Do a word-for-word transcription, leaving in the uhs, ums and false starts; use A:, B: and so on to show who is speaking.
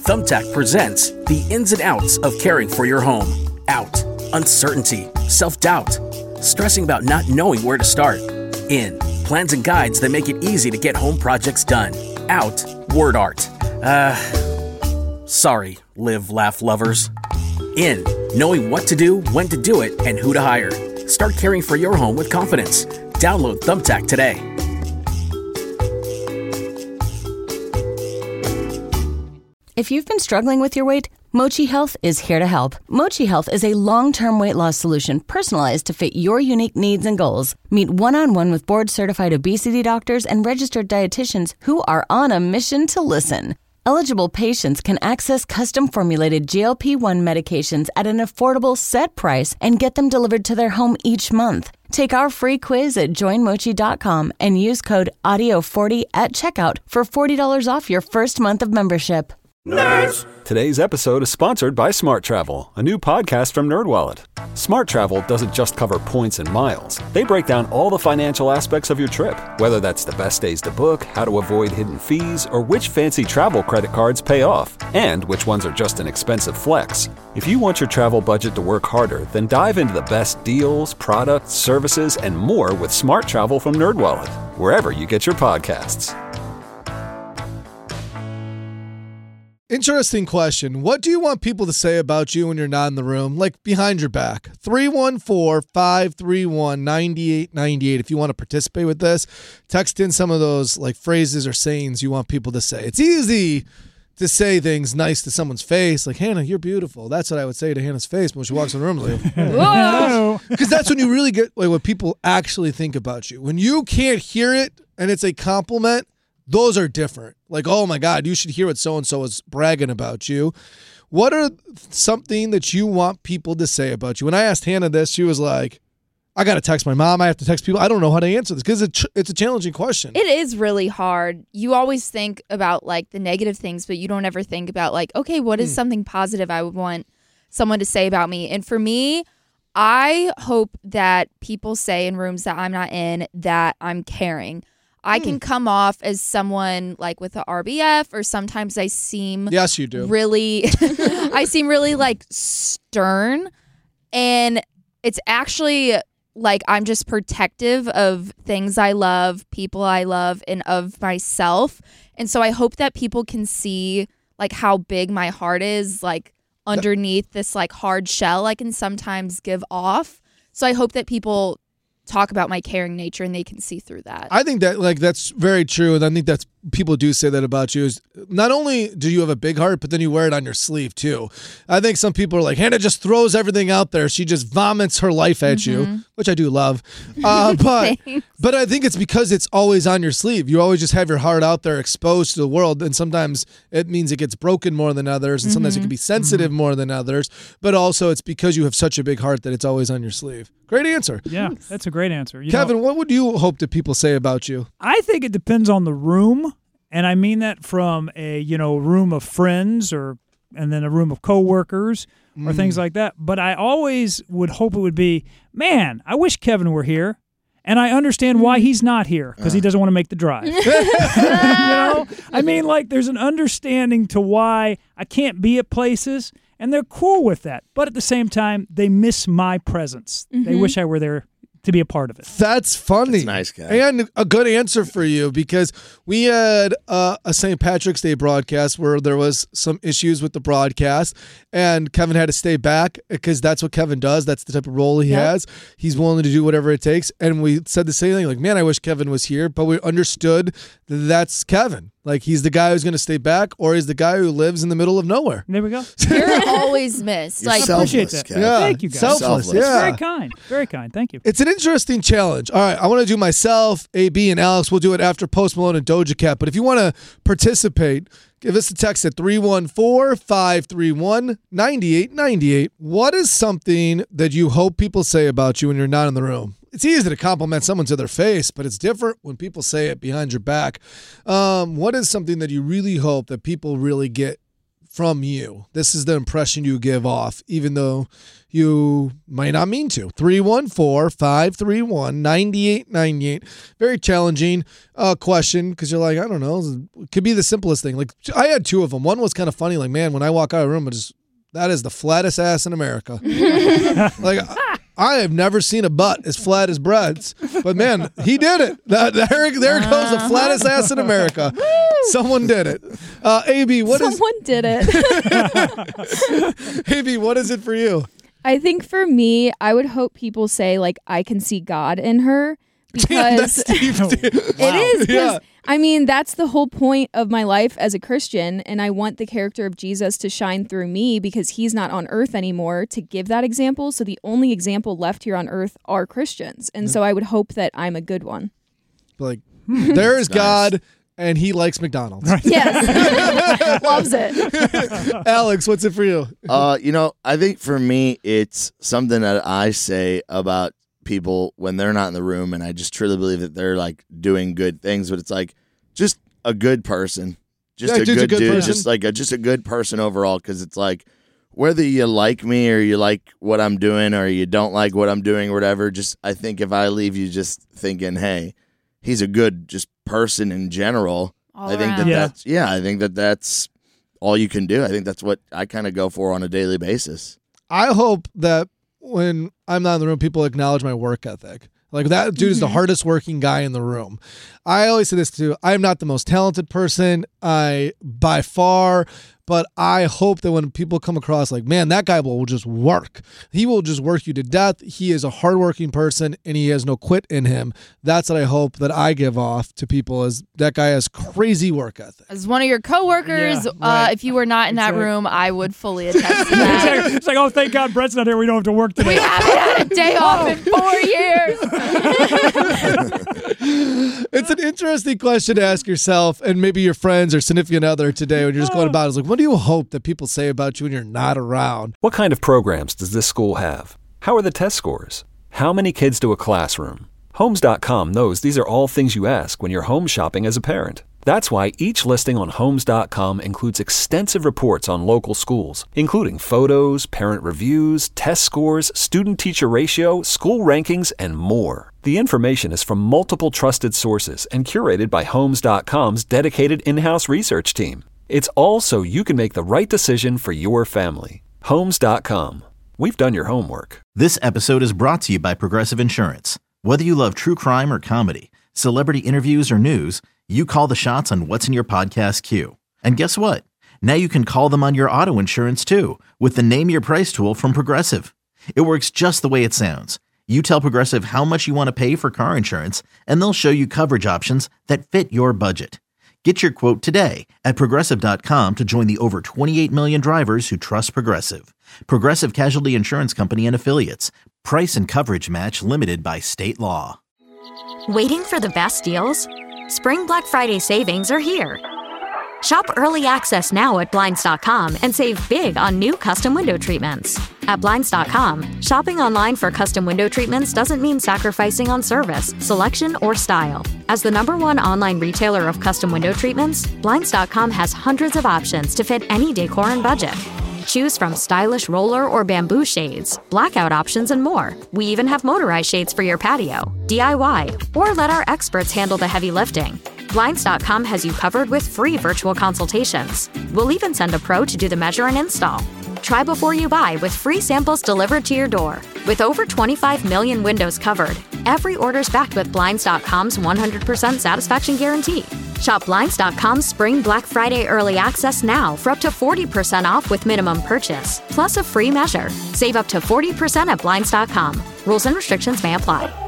A: Thumbtack presents the ins and outs of caring for your home. Out, uncertainty, self-doubt, stressing about not knowing where to start. In, plans and guides that make it easy to get home projects done. Out, word art. Uh, sorry, live, laugh lovers. In, knowing what to do, when to do it, and who to hire. Start caring for your home with confidence. Download Thumbtack today.
B: If you've been struggling with your weight, Mochi Health is here to help. Mochi Health is a long-term weight loss solution personalized to fit your unique needs and goals. Meet one-on-one with board-certified obesity doctors and registered dietitians who are on a mission to listen. Eligible patients can access custom-formulated G L P one medications at an affordable set price and get them delivered to their home each month. Take our free quiz at join mochi dot com and use code audio forty at checkout for forty dollars off your first month of membership.
C: Nerds! Today's episode is sponsored by Smart Travel, a new podcast from NerdWallet. Smart Travel doesn't just cover points and miles. They break down all the financial aspects of your trip, whether that's the best days to book, how to avoid hidden fees, or which fancy travel credit cards pay off, and which ones are just an expensive flex. If you want your travel budget to work harder, then dive into the best deals, products, services, and more with Smart Travel from NerdWallet, wherever you get your podcasts.
D: Interesting question. What do you want people to say about you when you're not in the room? Like behind your back. three one four, five three one, nine eight nine eight. If you want to participate with this, text in some of those like phrases or sayings you want people to say. It's easy to say things nice to someone's face. Like, Hannah, you're beautiful. That's what I would say to Hannah's face when she walks in the room. Like, whoa! Because that's when you really get like what people actually think about you. When you can't hear it and it's a compliment, those are different. Like, oh my God, you should hear what so-and-so is bragging about you. What are something that you want people to say about you? When I asked Hannah this, she was like, I got to text my mom. I have to text people. I don't know how to answer this because it's, it's a challenging question.
E: It is really hard. You always think about like the negative things, but you don't ever think about like, okay, what is mm. something positive I would want someone to say about me? And for me, I hope that people say in rooms that I'm not in that I'm caring. I can come off as someone like with the R B F, or sometimes I seem
D: yes, you do.
E: Really, I seem really like stern, and it's actually like I'm just protective of things I love, people I love, and of myself. And so I hope that people can see like how big my heart is, like underneath this like hard shell I can sometimes give off. So I hope that people talk about my caring nature and they can see through that.
D: I think that like that's very true, and I think that's people do say that about you. Is not only do you have a big heart, but then you wear it on your sleeve too. I think some people are like, Hannah just throws everything out there. She just vomits her life at mm-hmm. you, which I do love. Uh, but but I think it's because it's always on your sleeve. You always just have your heart out there, exposed to the world, and sometimes it means it gets broken more than others, and mm-hmm. sometimes it can be sensitive mm-hmm. more than others. But also, it's because you have such a big heart that it's always on your sleeve. Great answer.
F: Yeah, that's a great answer. You
D: Kevin,
F: know,
D: what would you hope that people say about you?
F: I think it depends on the room, and I mean that from a you know room of friends or and then a room of coworkers mm. or things like that. But I always would hope it would be, man, I wish Kevin were here, and I understand why he's not here because uh. he doesn't want to make the drive. you know, I mean, like there's an understanding to why I can't be at places. And they're cool with that. But at the same time, they miss my presence. Mm-hmm. They wish I were there to be a part of it.
D: That's funny.
G: That's nice guy.
D: And a good answer for you, because we had uh, a Saint Patrick's Day broadcast where there was some issues with the broadcast, and Kevin had to stay back because that's what Kevin does. That's the type of role he yep. has. He's willing to do whatever it takes. And we said the same thing, like, man, I wish Kevin was here, but we understood that that's Kevin. Like, he's the guy who's going to stay back, or he's the guy who lives in the middle of nowhere.
F: There we go.
E: You're always missed.
G: You're
E: like,
G: selfless,
F: appreciate that.
G: Kevin.
D: Yeah,
F: thank you, guys.
D: Selfless,
G: Selfless.
D: yeah.
F: Very kind. Very kind. Thank you.
D: It's an interesting challenge. All right, I want to do myself, A B, and Alex. We'll do it after Post Malone and Doja Cat. But if you want to participate, give us a text at three one four, five three one, nine eight nine eight. What is something that you hope people say about you when you're not in the room? It's easy to compliment someone to their face, but it's different when people say it behind your back. Um, what is something that you really hope that people really get from you. This is the impression you give off, even though you might not mean to. three one four, five three one, nine eight nine eight. Very challenging uh, question because you're like, I don't know. It could be the simplest thing. Like, I had two of them. One was kind of funny. Like, man, when I walk out of the room, I just, that is the flattest ass in America. Like, I have never seen a butt as flat as Brett's, but man, he did it. That, there, there goes the flattest ass in America. Someone did it. Uh, A B, what
G: Someone
D: is?
G: Someone did
D: it. A B, what is it for you?
G: I think for me, I would hope people say, like, I can see God in her. Because
D: Steve,
G: it is. Yeah. I mean, that's the whole point of my life as a Christian, and I want the character of Jesus to shine through me because he's not on earth anymore to give that example. So the only example left here on earth are Christians. And so I would hope that I'm a good one.
D: Like, there is God, and he likes McDonald's.
G: Yes. Loves it.
D: Alex, what's it for you?
H: Uh, you know, I think for me, it's something that I say about people when they're not in the room, and I just truly believe that they're like doing good things, but it's like just a good person, just
D: Yeah,
H: a
D: just
H: good,
D: a good
H: dude,
D: person.
H: just like a just a good person overall. Because it's like whether you like me or you like what I'm doing or you don't like what I'm doing or whatever. Just I think if I leave you just thinking, hey, he's a good just person in general.
E: All
H: I think that
E: around.
F: Yeah.
H: that's yeah. I think that that's all you can do. I think that's what I kind of go for on a daily basis.
D: I hope that when I'm not in the room, people acknowledge my work ethic. Like, that dude is the hardest working guy in the room. I always say this too. I'm not the most talented person, I by far, but I hope that when people come across like, man, that guy will just work. He will just work you to death. He is a hardworking person and he has no quit in him. That's what I hope that I give off to people, is that guy has crazy work ethic.
E: As one of your coworkers,
F: Yeah,
E: uh,
F: right.
E: if you were not in that
F: Exactly.
E: room, I would fully attest to
F: It's
E: that.
F: like, it's like, oh, thank God Brett's not here. We don't have to work today.
E: We haven't had a day off in four years.
D: It's an interesting question to ask yourself and maybe your friends or significant other today when you're just going about it. It's like, what do you hope that people say about you when you're not around?
C: What kind of programs does this school have? How are the test scores? How many kids do a classroom? Homes dot com knows these are all things you ask when you're home shopping as a parent. That's why each listing on Homes dot com includes extensive reports on local schools, including photos, parent reviews, test scores, student-teacher ratio, school rankings, and more. The information is from multiple trusted sources and curated by Homes dot com's dedicated in-house research team. It's all so you can make the right decision for your family. Homes dot com. We've done your homework.
I: This episode is brought to you by Progressive Insurance. Whether you love true crime or comedy, celebrity interviews or news, you call the shots on what's in your podcast queue. And guess what? Now you can call them on your auto insurance too with the Name Your Price tool from Progressive. It works just the way it sounds. You tell Progressive how much you want to pay for car insurance, and they'll show you coverage options that fit your budget. Get your quote today at Progressive dot com to join the over twenty-eight million drivers who trust Progressive. Progressive Casualty Insurance Company and Affiliates. Price and coverage match limited by state law.
J: Waiting for the best deals? Spring Black Friday savings are here. Shop early access now at Blinds dot com and save big on new custom window treatments. At Blinds dot com, shopping online for custom window treatments doesn't mean sacrificing on service, selection, or style. As the number one online retailer of custom window treatments, Blinds dot com has hundreds of options to fit any decor and budget. Choose from stylish roller or bamboo shades, blackout options, and more. We even have motorized shades for your patio, D I Y, or let our experts handle the heavy lifting. Blinds dot com has you covered with free virtual consultations. We'll even send a pro to do the measure and install. Try before you buy with free samples delivered to your door. With over twenty-five million windows covered, every order's backed with Blinds dot com's one hundred percent satisfaction guarantee. Shop Blinds dot com's Spring Black Friday Early Access now for up to forty percent off with minimum purchase, plus a free measure. Save up to forty percent at Blinds dot com. Rules and restrictions may apply.